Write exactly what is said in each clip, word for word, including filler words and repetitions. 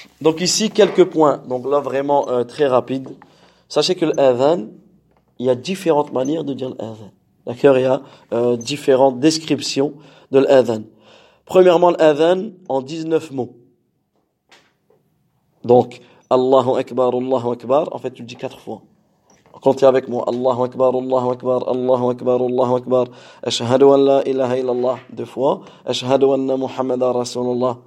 Donc ici, quelques points. Donc là, vraiment euh, très rapide. Sachez que l'adhan, il y a différentes manières de dire l'adhan. D'accord? Il y a euh, différentes descriptions de l'adhan. Premièrement, l'adhan en dix-neuf mots. Donc, Allahu Akbar, Allahu Akbar, en fait, tu le dis quatre fois. Comptez avec moi. Allahu Akbar, Allahu Akbar, Allahu Akbar, Allahu Akbar. Ashhadu an la ilaha illallah, deux fois. Ashhadu anna Muhammadan Rasulullah,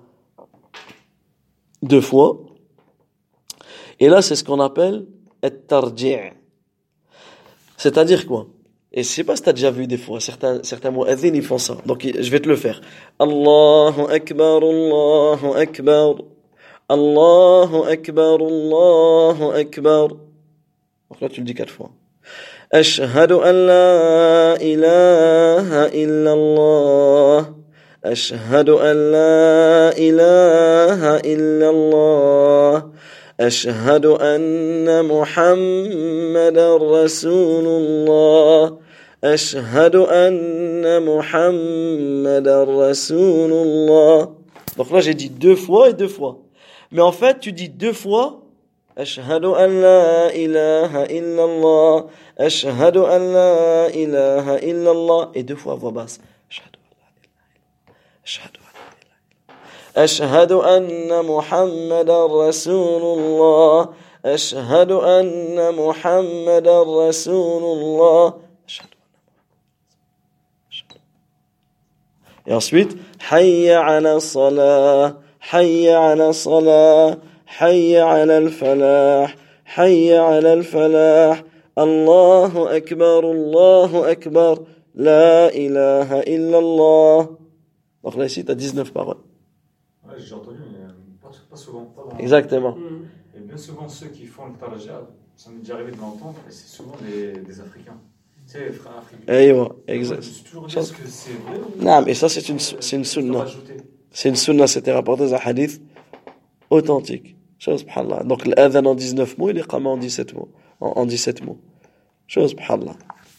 deux fois. Et là, c'est ce qu'on appelle at-tarji'. C'est-à-dire quoi? Et je sais pas si tu as déjà vu des fois, certains, certains mu'adhin, ils font ça. Donc, je vais te le faire. Allahu Akbar, Allahu Akbar. Allahu Akbar, Allahu Akbar. Donc là, tu le dis quatre fois. Ashhadu an la ilaha illallah. Ashhadu an la ilaha illallah. Ashhadu anna Muhammadan Rasulullah. Ashhadu anna Muhammadan Rasulullah. Donc là, j'ai dit deux fois et deux fois. Mais en fait, tu dis deux fois Ashhadu an la ilaha illallah. Ashhadu an la ilaha illallah. Et deux fois à voix basse. Ashhadu anna Muhammadan Rasulullah. Ashhadu anna Muhammadan Rasulullah. Et ensuite, Hayya ala salah. Hayya ala salah. Hayya ala al-falah. Hayya ala al-falah. Allahu Akbar, Allahu Akbar. La ilaha illallah. Donc là, ici, tu as dix-neuf paroles. Ouais, j'ai entendu, mais pas, pas souvent. Pas dans... Exactement. Et bien souvent, ceux qui font le tarja, ça m'est déjà arrivé de l'entendre, et c'est souvent des, des Africains. Tu sais, les frères africains. Eh ouais, exact. Je me suis toujours dit, est-ce que c'est vrai ou... Non, mais ça, c'est une, c'est une sunna. C'est une sunna, c'était rapporté dans un hadith authentique. Chose, subhanallah. Donc, l'adhan en dix-neuf mots et l'iqama en dix-sept mots. En, en dix-sept mots. Chose, subhanallah.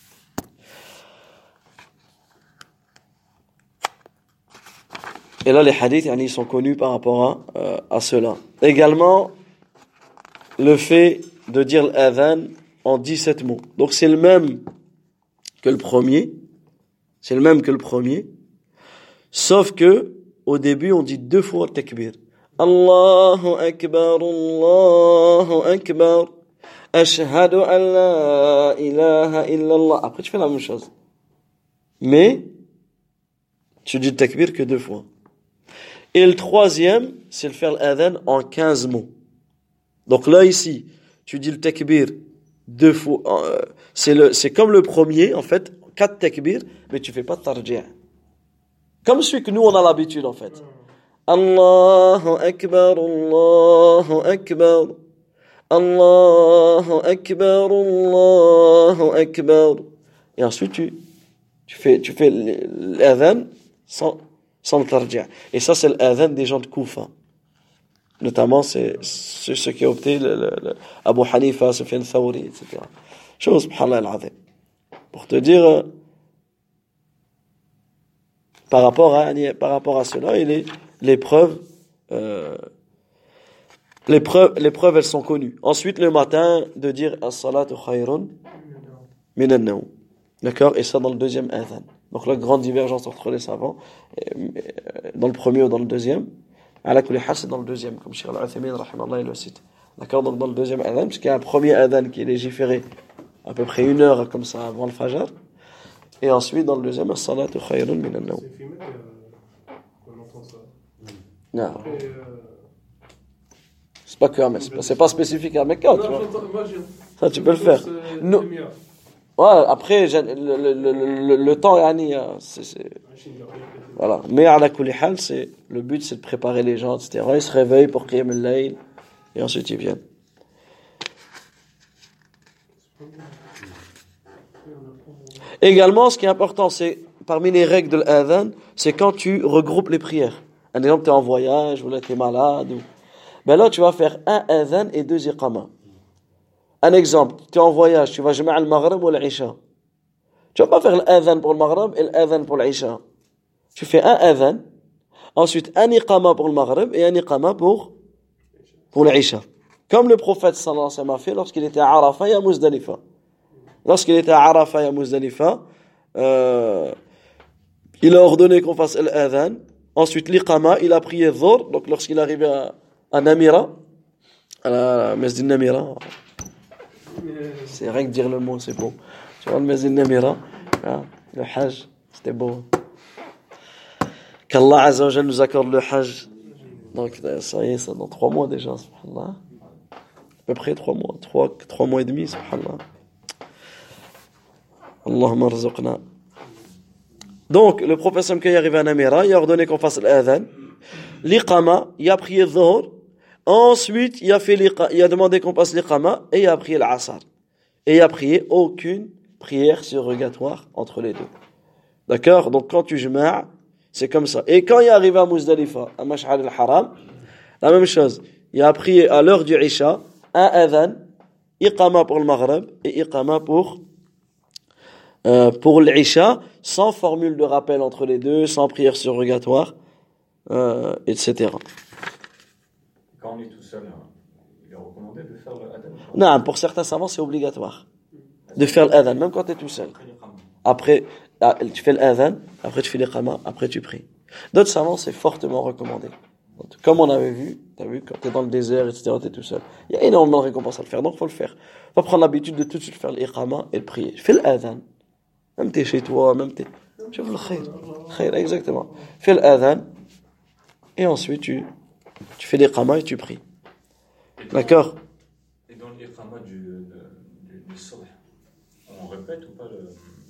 Et là, les hadiths, ils sont connus par rapport à, euh, à cela. Également, le fait de dire l'adhan en dix-sept mots. Donc, c'est le même que le premier. C'est le même que le premier. Sauf que, au début, on dit deux fois le takbir. Allahu Akbar, Allahu Akbar. Ashhadu an la ilaha illallah. Après, tu fais la même chose. Mais, tu dis le takbir que deux fois. Et le troisième, c'est le faire l'adhan en quinze mots. Donc là, ici, tu dis le takbir deux fois. Euh, c'est, le, c'est comme le premier, en fait, quatre takbir, mais tu fais pas de tarji'. Comme celui que nous, on a l'habitude, en fait. Allahu Akbar, Allahu Akbar. Allahu Akbar, Allahu Akbar. Et ensuite, tu, tu fais, tu fais l'adhan sans, sans le tarji'. Et ça, c'est l'adhan des gens de Koufa. Notamment, c'est, c'est ceux qui ont opté, le, le, le Abu Hanifa, Sufyan Thawri, et cetera. Chose, subhanallah al-azim. Pour te dire, euh, par rapport à, par rapport à cela, il est, les preuves, euh, les preuves, les preuves, elles sont connues. Ensuite, le matin, de dire as-salatu khayrun min an-nawm. D'accord? Et ça dans le deuxième adhan. Donc, la grande divergence entre les savants, dans le premier ou dans le deuxième. Ala kulli hal, c'est dans le deuxième, comme Cheikh Al-Uthaymin, rahimahullah, il le cite. D'accord? Donc, dans le deuxième adhan, parce qu'il y a un premier adhan qui est légiféré à peu près une heure comme ça avant le fajr. Et ensuite, dans le deuxième, as-salatu khayrun min an-nawm. C'est filmé, euh, on entend ça. Non. Et, euh, C'est pas que Ahmed, c'est pas, c'est pas spécifique à Mecca, tu vois. Moi, j'ai... Ça, tu peux le faire. Non. Ouais, après, le, le, le, le, le temps, yani, c'est, c'est... Voilà. Mais à la kulli hal, c'est, le but, c'est de préparer les gens, et cetera. Ils se réveillent pour Qiyam al-Layl, et ensuite ils viennent. Également, ce qui est important, c'est, parmi les règles de l'adhan, c'est quand tu regroupes les prières. Un exemple, tu es en voyage, ou là, tu es malade, ou... Ben là, tu vas faire un adhan et deux iqama. Un exemple, tu es en voyage, tu vas jama' al-maghrib ou l'isha. Tu vas pas faire l'adhan pour le maghrib et l'adhan pour l'isha. Tu fais un adhan, ensuite un iqama pour le maghrib et un iqama pour pour l'Isha. Comme le prophète sallallahu alayhi wa sallam a fait lorsqu'il était à Arafat et à Muzdalifa. Lorsqu'il était à Arafat et à Muzdalifa, euh, il a ordonné qu'on fasse l'adhan. Ensuite, l'iqama, il a prié Dhuhr. Donc, lorsqu'il est arrivé à, à Namira, à la Masjid Namira, c'est rien que dire le mot, c'est beau. Tu vois, le Masjid Namira, hein, le Hajj, c'était beau. Qu'Allah Azza wa Jal nous accorde le Hajj. Donc, ça y est, ça dans trois mois déjà, subhanallah. À peu près trois mois, trois, trois mois et demi, subhanallah. Allahumma arzuqna. Donc, le prophète Sam, quand il est arrivé à Namira, il a ordonné qu'on fasse l'adhan. L'iqama, il a prié Dhuhr. Ensuite, il a, fait il a demandé qu'on passe l'iqama et il a prié l'asar. Et il a prié aucune prière surrogatoire entre les deux. D'accord? Donc, quand tu jum'a', c'est comme ça. Et quand il est arrivé à Muzdalifa, à Mash'ar al-Haram, la même chose. Il a prié à l'heure du Isha, un adhan, iqama pour le Maghreb et iqama pour, euh, pour l'Isha, sans formule de rappel entre les deux, sans prière surrogatoire, euh, et cetera. Quand on est tout seul, il est recommandé de faire le adhan? Non, pour certains savants, c'est obligatoire de faire l'adhan, même quand tu es tout seul. Après, tu fais l'adhan, après tu fais l'iqama, après tu pries. D'autres savants, c'est fortement recommandé. Comme on avait vu, tu as vu, quand tu es dans le désert, et cetera, tu es tout seul. Il y a énormément de récompenses à le faire, donc il faut le faire. Il faut prendre l'habitude de tout de suite faire l'iqama et de prier. Fais l'adhan. Même tu es chez toi, même tu es... Je veux le khayr. Khayr, exactement. Fais l'adhan, et ensuite tu, tu fais l'iqama et tu pries. Et d'accord? Et dans l'iqama du, du, du subh, on répète ou pas le...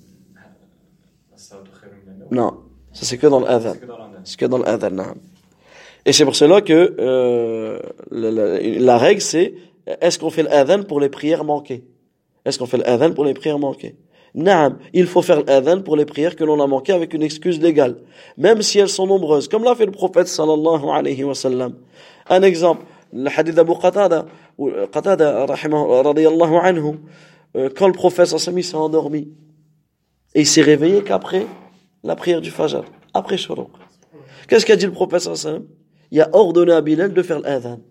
Non, ça c'est que dans l'adhan. C'est que dans l'adhan, non. Et c'est pour cela que euh, la, la, la règle c'est, est-ce qu'on fait l'adhan pour les prières manquées? Est-ce qu'on fait l'adhan pour les prières manquées? Non, il faut faire l'adhan pour les prières que l'on a manquées avec une excuse légale, même si elles sont nombreuses, comme l'a fait le prophète sallallahu alayhi wa sallam. Un exemple, le hadith d'Abu Qatada, Qatada radiyallahu anhu, quand le prophète sallallahu alayhi wa sallam s'est endormi, et il s'est réveillé qu'après la prière du Fajr, après Shuruq. Qu'est-ce qu'a dit le prophète sallallahu alayhi wa sallam? Il a ordonné à Bilal de faire l'adhan.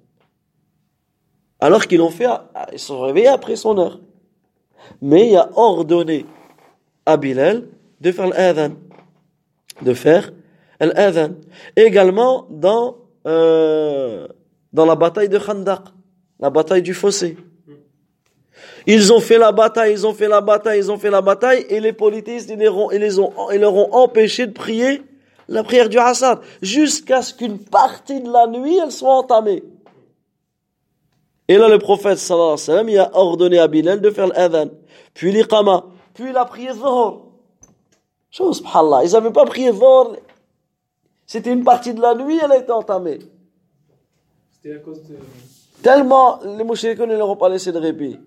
Alors qu'ils l'ont fait, ils sont réveillés après son heure. Mais il a ordonné à Bilal de faire l'adhan. De faire l'adhan. Également dans, euh, dans la bataille de Khandaq, la bataille du fossé. Ils ont fait la bataille, ils ont fait la bataille, ils ont fait la bataille, et les politistes, ils, les ont, ils, les ont, ils leur ont empêché de prier la prière du Asr, jusqu'à ce qu'une partie de la nuit, elle soit entamée. Et là, le prophète, sallallahu alayhi wa sallam, il a ordonné à Bilal de faire l'adhan, puis l'iqama, puis il a prié Dhuhr. Chose, subhanallah, ils n'avaient pas prié Dhuhr. C'était une partie de la nuit, elle a été entamée. C'était à cause de... Tellement, les mouchriquins ne leur ont pas laissé de répit.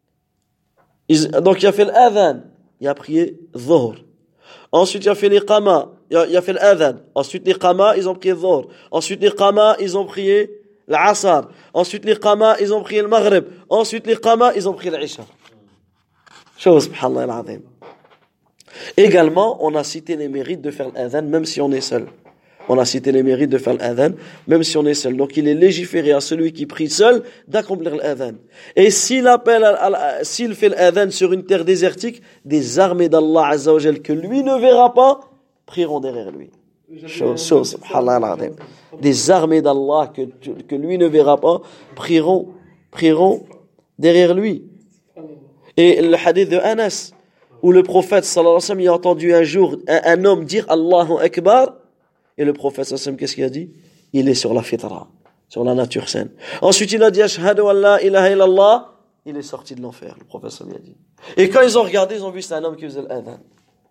Ils, donc il a fait l'adhan, il a prié Dhuhr. Ensuite il a fait l'iqama, il a, il a fait l'adhan. Ensuite l'iqama, ils ont prié Dhuhr. Ensuite l'iqama, ils ont prié l'asar. Ensuite l'iqama, ils ont prié le maghrib. Ensuite l'iqama, ils ont prié l'isha. Chose, subhanallah al-azim. Également, on a cité les mérites de faire l'adhan même si on est seul. On a cité les mérites de faire l'adhan, même si on est seul. Donc, il est légiféré à celui qui prie seul d'accomplir l'adhan. Et s'il appelle, à, à, s'il fait l'adhan sur une terre désertique, des armées d'Allah Azza wa Jal que lui ne verra pas, prieront derrière lui. Chose, chose, subhanallah. Des armées d'Allah que, que lui ne verra pas, prieront, prieront derrière lui. Et le hadith de Anas, où le prophète sallallahu alayhi wa sallam, il a entendu un jour un, un homme dire Allahu Akbar. Et le prophète sallallahu alayhi wa sallam, qu'est-ce qu'il a dit? Il est sur la fitra, sur la nature saine. Ensuite, il a dit Ashhadu an la ilaha illallah. Il est sorti de l'enfer, le prophète sallallahu alayhi wa sallam a dit. Et quand ils ont regardé, ils ont vu c'est un homme qui faisait l'adhan.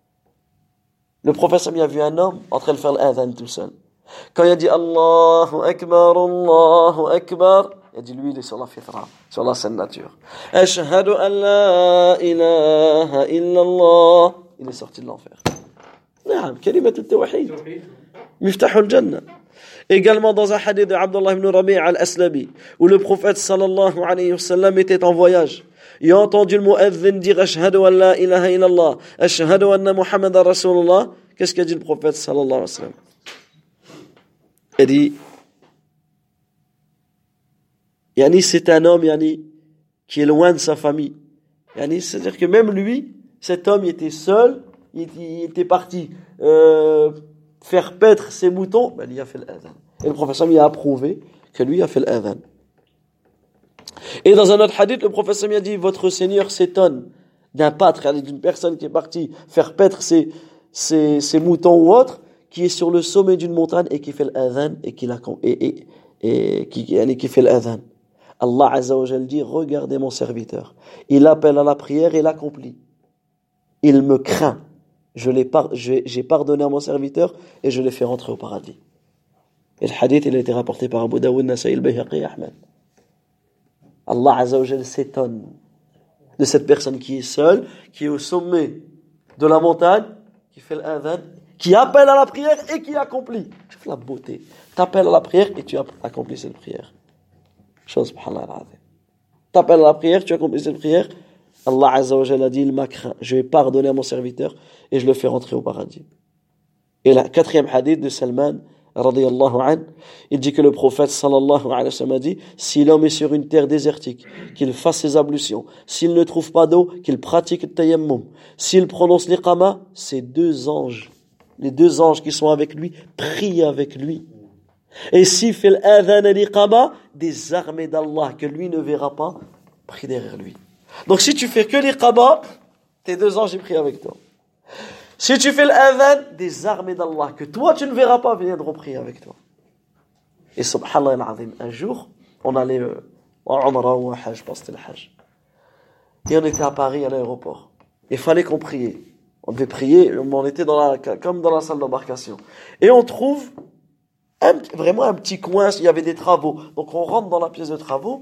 Le prophète sallallahu alayhi wa sallam a vu un homme en train de faire l'adhan tout seul. Quand il a dit Allahu Akbar, Allahu Akbar, il a dit lui, il est sur la fitra, sur la saine nature. Ashhadu an la ilaha illallah. Il est sorti de l'enfer. Naam, kalimat al-tawhid. Miftah al-Jannah. Également dans un hadith de Abdullah ibn Rabi' al-Aslami, où le prophète sallallahu alayhi wa sallam était en voyage. Il a entendu le mu'adhin dire Ashhadu an la ilaha illallah, Ashhadu anna Muhammadan Rasulullah. Qu'est-ce qu'a dit le prophète sallallahu alayhi wa sallam? Il dit Yani, c'est un homme, yani, qui est loin de sa famille. Yani, c'est-à-dire que même lui, cet homme, il était seul, il, il était parti euh, faire paître ses moutons, ben, il a fait l'adhan. Et le professeur il a approuvé que lui a fait l'adhan. Et dans un autre hadith, le professeur a dit, votre Seigneur s'étonne d'un pâtre, d'une personne qui est partie faire paître ses, ses, ses moutons ou autre, qui est sur le sommet d'une montagne et qui fait l'adhan et qui, la, et, et, et, qui, et qui fait l'adhan. Allah Azza wa Jal dit, regardez mon serviteur. Il appelle à la prière et l'accomplit. Il me craint. Je l'ai par, j'ai, j'ai pardonné à mon serviteur et je l'ai fait rentrer au paradis. Et le hadith, il a été rapporté par Abu Daoud, Nasa'i, al-Bayhaqi, Ahmed. Allah Azza wa Jal s'étonne de cette personne qui est seule, qui est au sommet de la montagne, qui fait l'adhan, qui appelle à la prière et qui accomplit. Je fais la beauté. Tu appelles à la prière et tu accomplis cette prière. Chose, subhanallah. Tu appelles à la prière, tu accomplis cette prière. Allah Azza wa Jalla a dit, il m'a craint. Je vais pardonner à mon serviteur et je le fais rentrer au paradis. Et le quatrième hadith de Salman, radiyallahu anhu, il dit que le prophète sallallahu alayhi wa sallam a dit, si l'homme est sur une terre désertique, qu'il fasse ses ablutions. S'il ne trouve pas d'eau, qu'il pratique le tayammum. S'il prononce l'iqama, ces deux anges, les deux anges qui sont avec lui, prient avec lui. Et s'il fait l'adhan et l'iqama, des armées d'Allah que lui ne verra pas, prient derrière lui. Donc si tu fais que l'iqama, tes deux anges ils prient avec toi. Si tu fais l'adhan, des armées d'Allah que toi tu ne verras pas viendront prier avec toi. Et subhanallah al-azim, un jour, on allait euh, en Umrah ou en Hajj, je pense que c'était le Hajj. Et on était à Paris à l'aéroport. Il fallait qu'on prie. On devait prier, on était dans la, comme dans la salle d'embarcation. Et on trouve un, vraiment un petit coin, il y avait des travaux. Donc on rentre dans la pièce de travaux,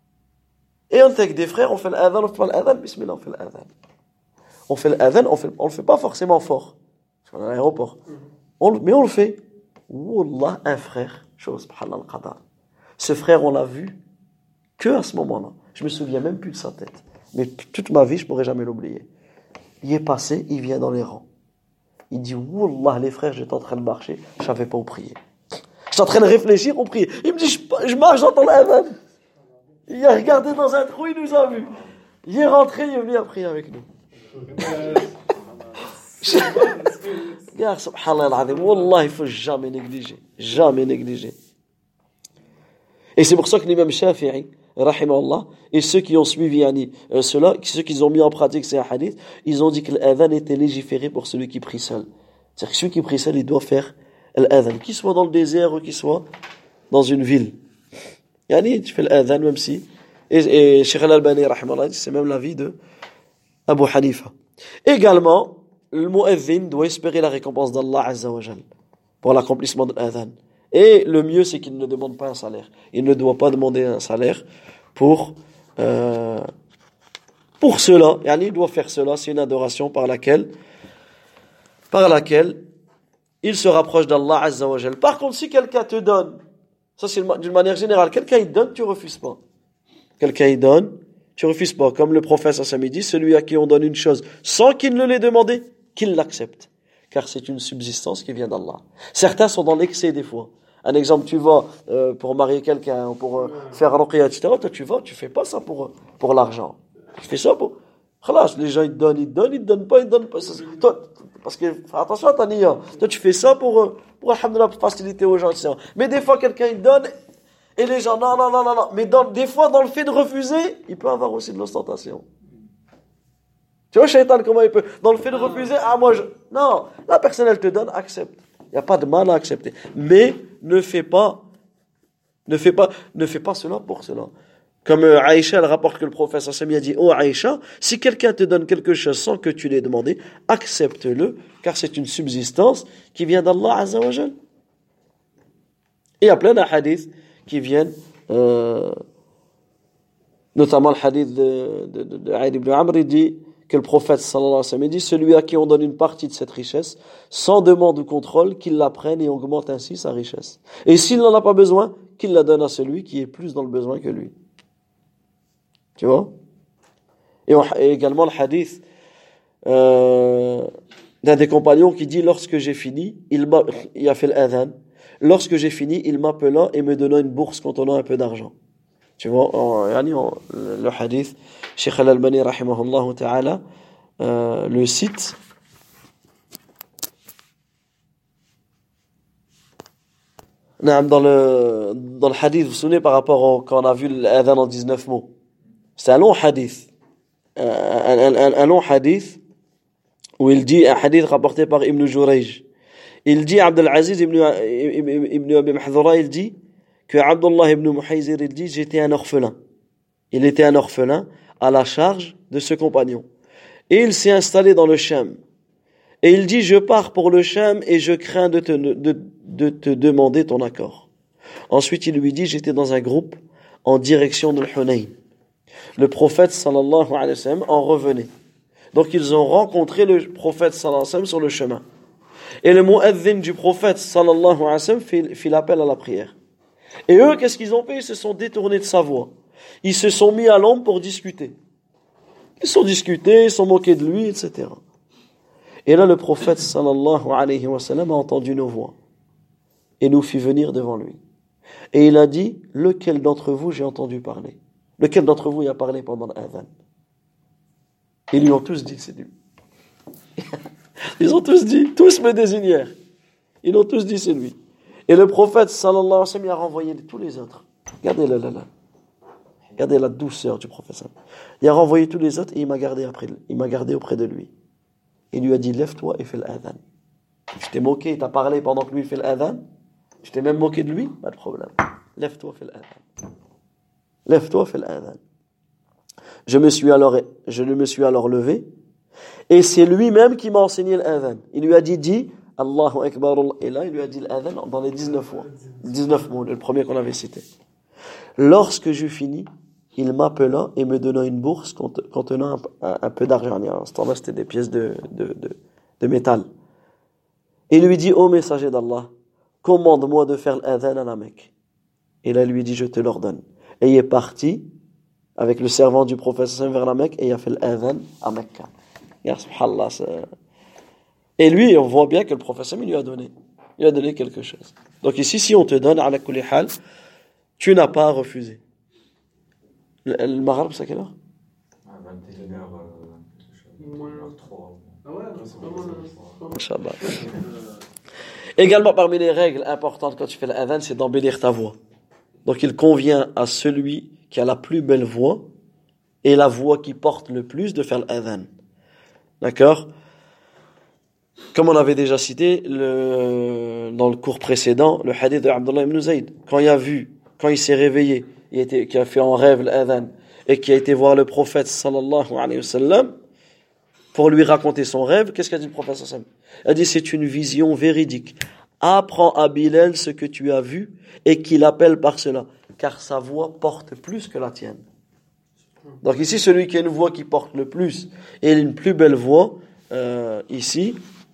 et on était avec des frères, on fait l'adhan, on fait l'adhan, bismillah, on fait l'adhan. On fait l'adhan, on fait, on le fait pas forcément fort. Parce qu'on est à l'aéroport. On, mais on le fait. Wallah, un frère, chose, subhanallah al-qadar. Ce frère, on l'a vu que à ce moment-là. Je me souviens même plus de sa tête. Mais toute ma vie, je pourrais jamais l'oublier. Il est passé, il vient dans les rangs. Il dit, Wallah, les frères, j'étais en train de marcher, je savais pas où prier. J'étais en train de réfléchir, on priait. Il me dit, je, je marche, j'entends l'adhan. Il a regardé dans un trou, il nous a vus. Il est rentré, il est venu à prier avec nous. Regarde, subhanallah al-azim, wallah, il faut jamais négliger. Jamais négliger. Et c'est pour ça que l'imam Shafi'i, rahimahullah, et ceux qui ont suivi yani, euh, cela, ceux qui ont mis en pratique ces hadiths, ils ont dit que l'adhan était légiféré pour celui qui prie seul. C'est-à-dire que celui qui prie seul, il doit faire l'adhan, qu'il soit dans le désert ou qu'il soit dans une ville. Yani, tu fais l'adhan même si. Et, et Cheikh al-Albani, rahimahullah, c'est même l'avis de Abu Hanifa. Également, le mu'adhin doit espérer la récompense d'Allah Azza wa Jal pour l'accomplissement de l'adhan. Et le mieux, c'est qu'il ne demande pas un salaire. Il ne doit pas demander un salaire pour euh, pour cela. Yani, il doit faire cela. C'est une adoration par laquelle par laquelle il se rapproche d'Allah Azza wa Jal. Par contre, si quelqu'un te donne, ça c'est d'une manière générale, quelqu'un il donne, tu refuses pas. Quelqu'un il donne, tu refuses pas. Comme le prophète sallallahu dit, celui à qui on donne une chose sans qu'il ne l'ait demandé, qu'il l'accepte. Car c'est une subsistance qui vient d'Allah. Certains sont dans l'excès des fois. Un exemple, tu vas euh, pour marier quelqu'un, pour euh, faire ruqya, et cetera. Toi, tu vas, tu fais pas ça pour pour l'argent. Tu fais ça pour... Khalas, les gens, ils te donnent, ils te donnent, ils te donnent pas, ils te donnent pas. Toi, parce que, fais attention à ta niya. Toi, tu fais ça pour, pour, alhamdoulilah, faciliter aux gens, et cetera. Mais des fois, quelqu'un, il donne, et les gens, non, non, non, non, non. Mais dans, des fois, dans le fait de refuser, il peut avoir aussi de l'ostentation. Tu vois, Shaitan, comment il peut? Dans le fait de refuser, ah, moi, je... Non, la personne, elle te donne, accepte. Il n'y a pas de mal à accepter. Mais, ne fais pas, ne fais pas, ne fais pas cela pour cela. Comme euh, Aïcha, elle rapporte que le prophète sallallahu alayhi wa sallam a dit, oh Aïcha, si quelqu'un te donne quelque chose sans que tu l'aies demandé, accepte-le, car c'est une subsistance qui vient d'Allah Azza wa Jal. Et il y a plein de hadiths qui viennent, euh, notamment le hadith de, de, de, de Aïd ibn Amr, il dit que le prophète sallallahu alayhi wa sallam dit, celui à qui on donne une partie de cette richesse, sans demande ou contrôle, qu'il la prenne et augmente ainsi sa richesse. Et s'il n'en a pas besoin, qu'il la donne à celui qui est plus dans le besoin que lui. Tu vois? Et, on, et également le hadith euh, d'un des compagnons qui dit, lorsque j'ai fini, il, m'a, il a fait l'adhan, lorsque j'ai fini, il m'appela et me donna une bourse contenant un peu d'argent. Tu vois, en, yani, en, le, le hadith, Cheikh Al-Albani, rahimahullah ta'ala, euh, le cite. Dans le, dans le hadith, vous vous souvenez par rapport au, quand on a vu l'adhan en dix-neuf mots. C'est un long hadith. Un, un, un, un long hadith où il dit, un hadith rapporté par Ibn Jurayj. Il dit, Abdelaziz ibn, ibn, ibn Abi Mahdhura, il dit que Abdullah ibn Muhayzir, il dit, j'étais un orphelin. Il était un orphelin à la charge de ce compagnon. Et il s'est installé dans le Sham. Et il dit, je pars pour le Sham et je crains de te, de, de te demander ton accord. Ensuite, il lui dit, j'étais dans un groupe en direction de l'Hunayn. Le prophète, sallallahu alayhi wa sallam, en revenait. Donc, ils ont rencontré le prophète, sallallahu alayhi wa sallam, sur le chemin. Et le mu'adhin du prophète, sallallahu alayhi wa sallam, fit, fit l'appel à la prière. Et eux, qu'est-ce qu'ils ont fait? Ils se sont détournés de sa voix. Ils se sont mis à l'ombre pour discuter. Ils se sont discutés, ils se sont moqués de lui, et cetera. Et là, le prophète, sallallahu alayhi wa sallam, a entendu nos voix. Et nous fit venir devant lui. Et il a dit, lequel d'entre vous j'ai entendu parler? Lequel d'entre vous y a parlé pendant l'adhan? Ils lui ont tous dit, c'est lui. Ils ont tous dit, tous me désignèrent. Ils ont tous dit, c'est lui. Et le prophète, sallallahu alayhi wa sallam, il a renvoyé tous les autres. Regardez là, là, là. Regardez la douceur du prophète. Il a renvoyé tous les autres et il m'a gardé après, il m'a gardé auprès de lui. Il lui a dit, lève-toi et fais l'adhan. Je t'ai moqué, t'as parlé pendant que lui fait l'adhan. Je t'ai même moqué de lui, pas de problème. Lève-toi, fais l'adhan. Lève-toi, fais l'adhan. Je me suis alors, je me suis alors levé. Et c'est lui-même qui m'a enseigné l'adhan. Il lui a dit, dis, Allahu Akbar. Et là, il lui a dit l'adhan dans les dix-neuf fois. dix-neuf mots, le premier qu'on avait cité. Lorsque j'eus fini, il m'appela et me donna une bourse contenant un, un, un peu d'argent. À ce temps-là, c'était des pièces de, de, de, de métal. Et lui dit, ô messager d'Allah, commande-moi de faire l'adhan à la Mecque. Et là, il lui dit, je te l'ordonne. Et il est parti avec le servant du prophète vers la Mecque et il a fait l'adhan à Mecca. Ya subhanallah. Et lui, on voit bien que le prophète il lui a donné. Il a donné quelque chose. Donc ici, si on te donne, ala kulli hal, tu n'as pas à refuser. Le, le Maghreb, c'est à quelle heure? vingt et une heures, euh, trois. Ah ouais, c'est pas mal. Inch'Allah. Également, parmi les règles importantes quand tu fais l'adhan, c'est d'embellir ta voix. Donc il convient à celui qui a la plus belle voix et la voix qui porte le plus de faire l'adhan. D'accord? Comme on avait déjà cité le, dans le cours précédent, le hadith de Abdullah ibn Zayd, quand il a vu, quand il s'est réveillé, il était, qui a fait en rêve l'adhan et qui a été voir le prophète sallallahu alayhi wa sallam pour lui raconter son rêve, qu'est-ce qu'a dit le prophète sallallahu alayhi wa sallam? Il a dit, c'est une vision véridique. Apprends à Bilal ce que tu as vu et qu'il appelle par cela, car sa voix porte plus que la tienne. Donc ici, celui qui a une voix qui porte le plus et une plus belle voix, euh, ici,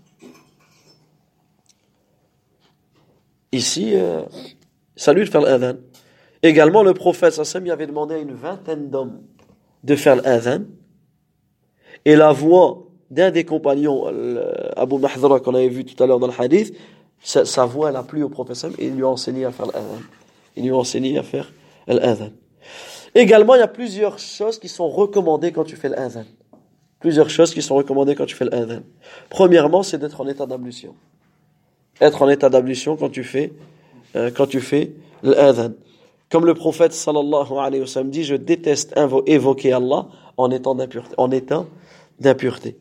ici, euh, c'est à lui de faire l'adhan. Également, le prophète sallallahu alayhi wa sallam, il avait demandé à une vingtaine d'hommes de faire l'adhan. Et la voix d'un des compagnons, Abu Mahdhura, qu'on avait vu tout à l'heure dans le hadith, sa, sa voix, elle a plu au prophète sallallahu alayhi wa sallam et il lui a enseigné à faire l'adhan. Il lui a enseigné à faire l'adhan. Également, il y a plusieurs choses qui sont recommandées quand tu fais l'adhan. Plusieurs choses qui sont recommandées quand tu fais l'adhan. Premièrement, c'est d'être en état d'ablution. Être en état d'ablution quand tu fais, euh, quand tu fais l'adhan. Comme le prophète sallallahu alayhi wa sallam dit, je déteste invo- évoquer Allah en étant d'impureté, en état d'impureté.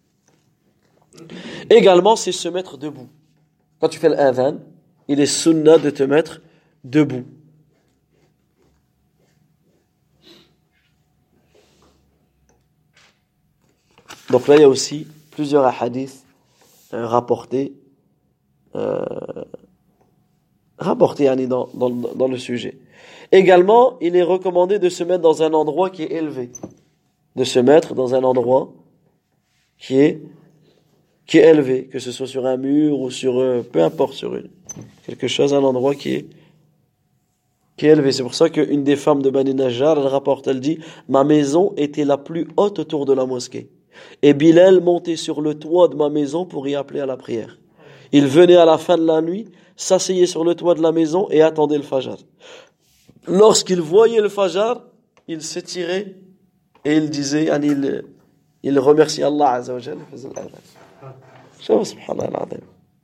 Également, c'est se mettre debout. Quand tu fais l'adhan, il est sunnah de te mettre debout. Donc là, il y a aussi plusieurs hadiths euh, rapportés, euh, rapportés yani, dans, dans, dans le sujet. Également, il est recommandé de se mettre dans un endroit qui est élevé. De se mettre dans un endroit qui est, qui est élevé, que ce soit sur un mur ou sur, euh, peu importe, sur une, quelque chose, un endroit qui est, qui est élevé. C'est pour ça qu'une des femmes de Bani Najjar, elle rapporte, elle dit, ma maison était la plus haute autour de la mosquée. Et Bilal montait sur le toit de ma maison pour y appeler à la prière. Il venait à la fin de la nuit, s'asseyait sur le toit de la maison et attendait le fajr. lorsqu'il voyait le Fajr, il s'étirait et il disait, yani il, il remerciait Allah Azza wa Jalla, il faisait l'adhan. Shuf, subhanallah al-azim.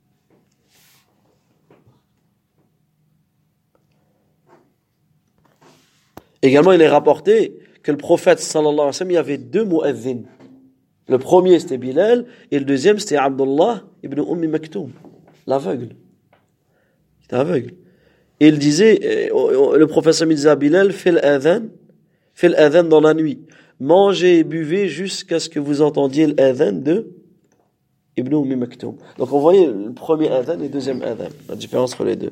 Également, il est rapporté que le prophète sallallahu alayhi wa sallam, il y avait deux mu'adhin. Le premier c'était Bilal et le deuxième c'était Abdullah ibn Ummi Maktoum, l'aveugle. Il était aveugle. Et il disait, le prophète il disait à Bilal, fais l'adhan, fais l'adhan dans la nuit. Mangez et buvez jusqu'à ce que vous entendiez l'adhan de Ibn Ummi Maktoum. Donc on voyait le premier adhan et le deuxième adhan, la différence entre les deux.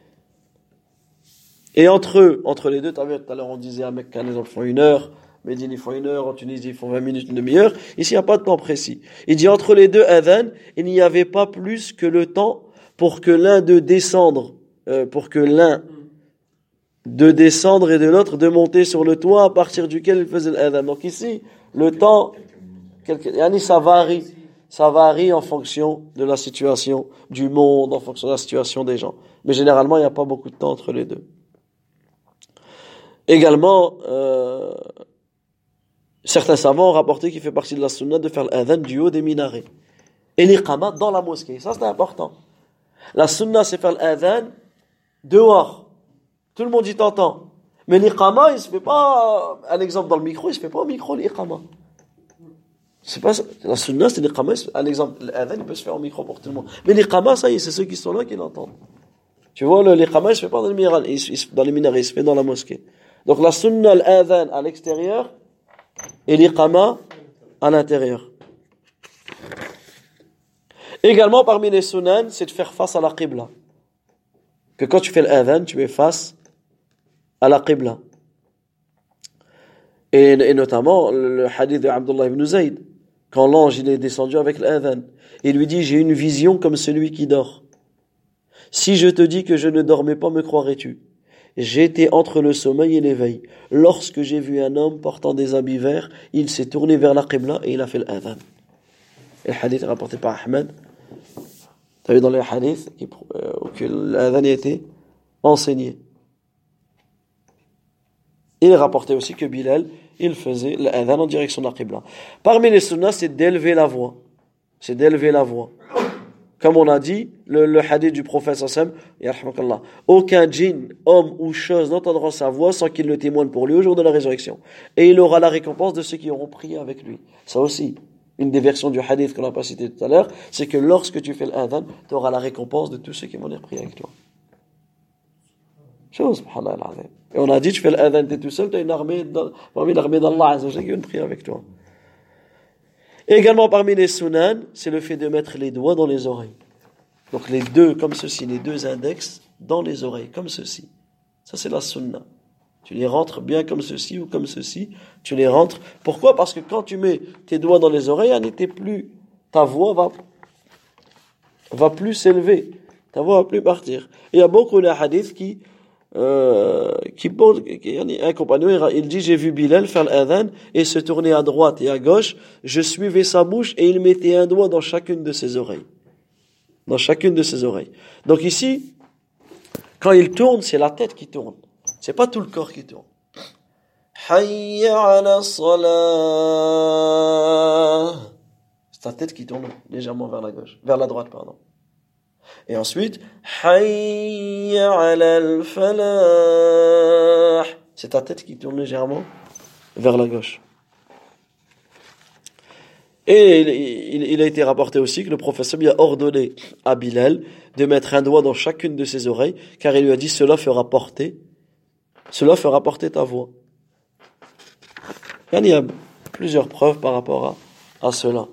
Et entre eux, entre les deux, tu as vu, tout à l'heure on disait à Mecca, ils font une heure, Médine ils font une heure, en Tunisie ils font vingt minutes, une demi-heure. Ici il n'y a pas de temps précis. Il dit entre les deux adhan, il n'y avait pas plus que le temps pour que l'un d'eux descendre, euh, pour que l'un de descendre et de l'autre de monter sur le toit à partir duquel il faisait l'adhan. Donc ici, le temps, quelque, yani ça varie. Ça varie en fonction de la situation du monde, en fonction de la situation des gens. Mais généralement, il n'y a pas beaucoup de temps entre les deux. Également, euh, certains savants ont rapporté qu'il fait partie de la sunna de faire l'adhan du haut des minarets. Et l'iqama dans la mosquée. Ça, c'est important. La sunna, c'est faire l'adhan dehors. Tout le monde y t'entend. Mais l'iqama, il se fait pas, un exemple dans le micro, il se fait pas au micro, l'iqama. C'est pas ça. La sunna, c'est l'iqama. Un exemple, l'adhan, il peut se faire au micro pour tout le monde. Mais l'iqama, ça y est, c'est ceux qui sont là qui l'entendent. Tu vois, le, l'iqama, il se fait pas dans les minarets, il se, dans les minarets, il se fait dans la mosquée. Donc la sunna, l'adhan à l'extérieur et l'iqama à l'intérieur. Également, parmi les sunan, c'est de faire face à la qibla. Que quand tu fais l'adhan, tu es face à la qibla. Et, et notamment, le hadith de Abdullah ibn Zayd, quand l'ange il est descendu avec l'adhan, il lui dit, j'ai une vision comme celui qui dort. Si je te dis que je ne dormais pas, me croirais-tu? J'étais entre le sommeil et l'éveil. Lorsque j'ai vu un homme portant des habits verts, il s'est tourné vers la qibla et il a fait l'adhan. Et le hadith est rapporté par Ahmed. Tu as vu dans les hadiths euh, que l'adhan a été enseigné. Il est rapporté aussi que Bilal, il faisait l'adhan en direction de la qibla. Parmi les sunnas, c'est d'élever la voix. C'est d'élever la voix. Comme on a dit, le, le hadith du prophète sallallahu alayhi wa sallam, aucun djinn, homme ou chose n'entendra sa voix sans qu'il le témoigne pour lui au jour de la résurrection. Et il aura la récompense de ceux qui auront prié avec lui. Ça aussi, une des versions du hadith qu'on n'a pas cité tout à l'heure, c'est que lorsque tu fais l'adhan, tu auras la récompense de tous ceux qui vont venir prier avec toi. Chose, subhanallah. Et on a dit, tu fais l'adhan, tu es tout seul, tu as une armée, parmi l'armée d'Allah Azza wa Jalla qui vient prier avec toi. Et également parmi les sunan, c'est le fait de mettre les doigts dans les oreilles. Donc les deux, comme ceci, les deux index dans les oreilles, comme ceci. Ça c'est la sunna. Tu les rentres bien comme ceci ou comme ceci. Tu les rentres. Pourquoi? Parce que quand tu mets tes doigts dans les oreilles, elle n'était plus, ta voix va, va plus s'élever. Ta voix va plus partir. Et il y a beaucoup de hadiths qui, Euh, qui porte, un compagnon, il dit, j'ai vu Bilal faire l'adhan et se tourner à droite et à gauche, je suivais sa bouche et il mettait un doigt dans chacune de ses oreilles. Dans chacune de ses oreilles. Donc ici, quand il tourne, c'est la tête qui tourne. C'est pas tout le corps qui tourne. Hayya ala salah. C'est ta tête qui tourne légèrement vers la gauche, vers la droite, pardon. Et ensuite, Hayya ala al-falah. C'est ta tête qui tourne légèrement vers la gauche. Et il, il, il a été rapporté aussi que le prophète a ordonné à Bilal de mettre un doigt dans chacune de ses oreilles, car il lui a dit, cela fera porter, cela fera porter ta voix. Il y a plusieurs preuves par rapport à, à cela.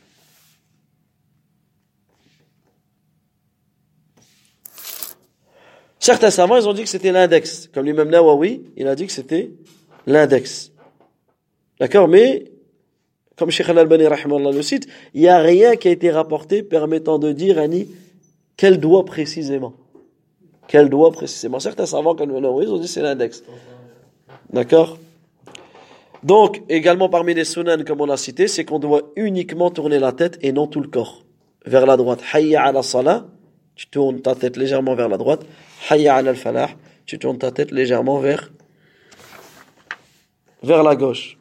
Certains savants, ils ont dit que c'était l'index. Comme l'imam Nawawi, il a dit que c'était l'index. D'accord? Mais, comme Cheikh Al-Albani, rahimahullah, le cite, il n'y a rien qui a été rapporté permettant de dire, Annie, quel doigt précisément. Quel doigt précisément. Certains savants, comme l'imam Nawawi, ils ont dit que c'est l'index. D'accord? Donc, également parmi les sunan, comme on l'a cité, c'est qu'on doit uniquement tourner la tête et non tout le corps. Vers la droite. Hayya ala salah. Tu tournes ta tête légèrement vers la droite. Hayya ala al-falah, tu tournes ta tête légèrement vers, vers la gauche.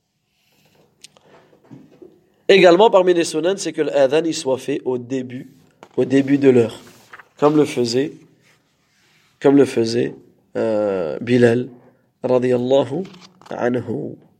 Également, parmi les sunan, c'est que l'adhan il soit fait au début, au début de l'heure. Comme le faisait, comme le faisait, euh, Bilal, radiyallahu anhu.